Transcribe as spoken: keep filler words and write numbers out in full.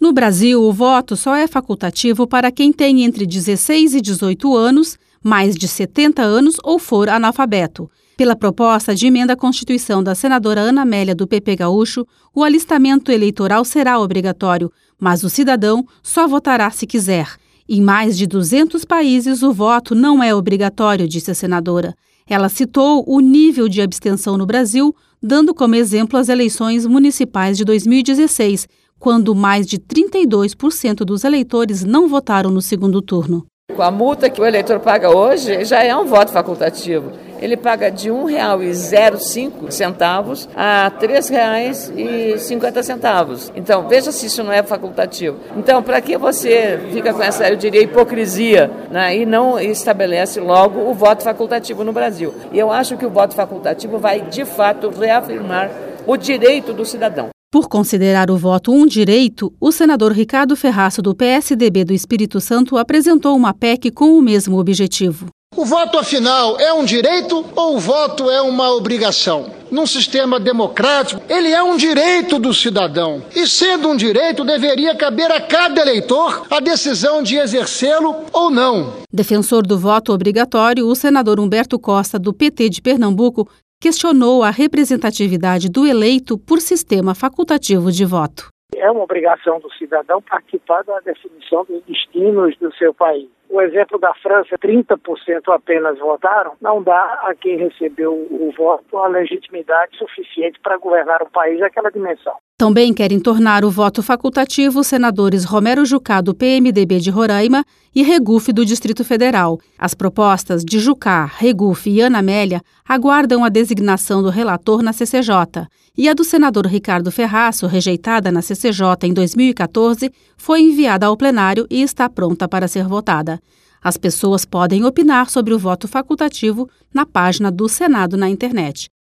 No Brasil, o voto só é facultativo para quem tem entre dezesseis e dezoito anos, mais de setenta anos ou for analfabeto. Pela proposta de emenda à Constituição da senadora Ana Amélia, do P P Gaúcho, o alistamento eleitoral será obrigatório, mas o cidadão só votará se quiser. Em mais de duzentos países, o voto não é obrigatório, disse a senadora. Ela citou o nível de abstenção no Brasil, dando como exemplo as eleições municipais de dois mil e dezesseis, quando mais de trinta e dois por cento dos eleitores não votaram no segundo turno. Com a multa que o eleitor paga hoje, já é um voto facultativo. Ele paga de um real e cinco centavos a três reais e cinquenta centavos. Então, veja se isso não é facultativo. Então, para que você fica com essa, eu diria, hipocrisia, né, e não estabelece logo o voto facultativo no Brasil? E eu acho que o voto facultativo vai, de fato, reafirmar o direito do cidadão. Por considerar o voto um direito, o senador Ricardo Ferraço, do P S D B do Espírito Santo, apresentou uma P E C com o mesmo objetivo. O voto, afinal, é um direito ou o voto é uma obrigação? Num sistema democrático, ele é um direito do cidadão. E, sendo um direito, deveria caber a cada eleitor a decisão de exercê-lo ou não. Defensor do voto obrigatório, o senador Humberto Costa, do P T de Pernambuco, questionou a representatividade do eleito por sistema facultativo de voto. É uma obrigação do cidadão participar da definição dos destinos do seu país. O exemplo da França, trinta por cento apenas votaram, não dá a quem recebeu o voto a legitimidade suficiente para governar o país naquela dimensão. Também querem tornar o voto facultativo os senadores Romero Jucá, do P M D B de Roraima, e Regufe, do Distrito Federal. As propostas de Jucá, Regufe e Ana Amélia aguardam a designação do relator na C C J. E a do senador Ricardo Ferraço, rejeitada na C C J em dois mil e quatorze, foi enviada ao plenário e está pronta para ser votada. As pessoas podem opinar sobre o voto facultativo na página do Senado na internet.